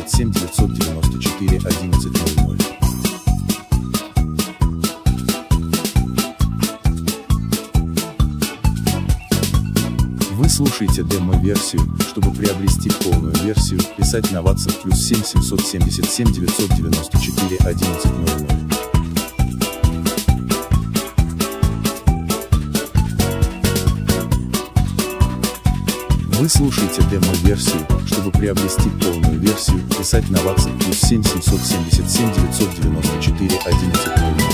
777 994 1100. Вы слушаете демо-версию. Чтобы приобрести полную версию, писать на WhatsApp +7 777 994 1100. Вы слушаете демо-версию. Чтобы приобрести полную версию, писать на WhatsApp +7 777 994 1100.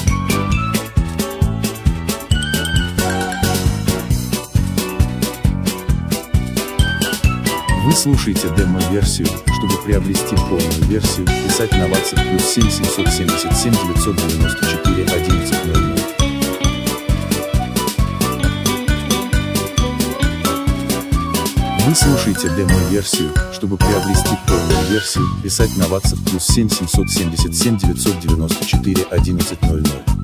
Вы слушаете демо-версию. Чтобы приобрести полную версию, писать на WhatsApp +7 777 994 1100. Вы слушаете демо-версию. Чтобы приобрести полную версию, писать на WhatsApp +7 777 994 1100.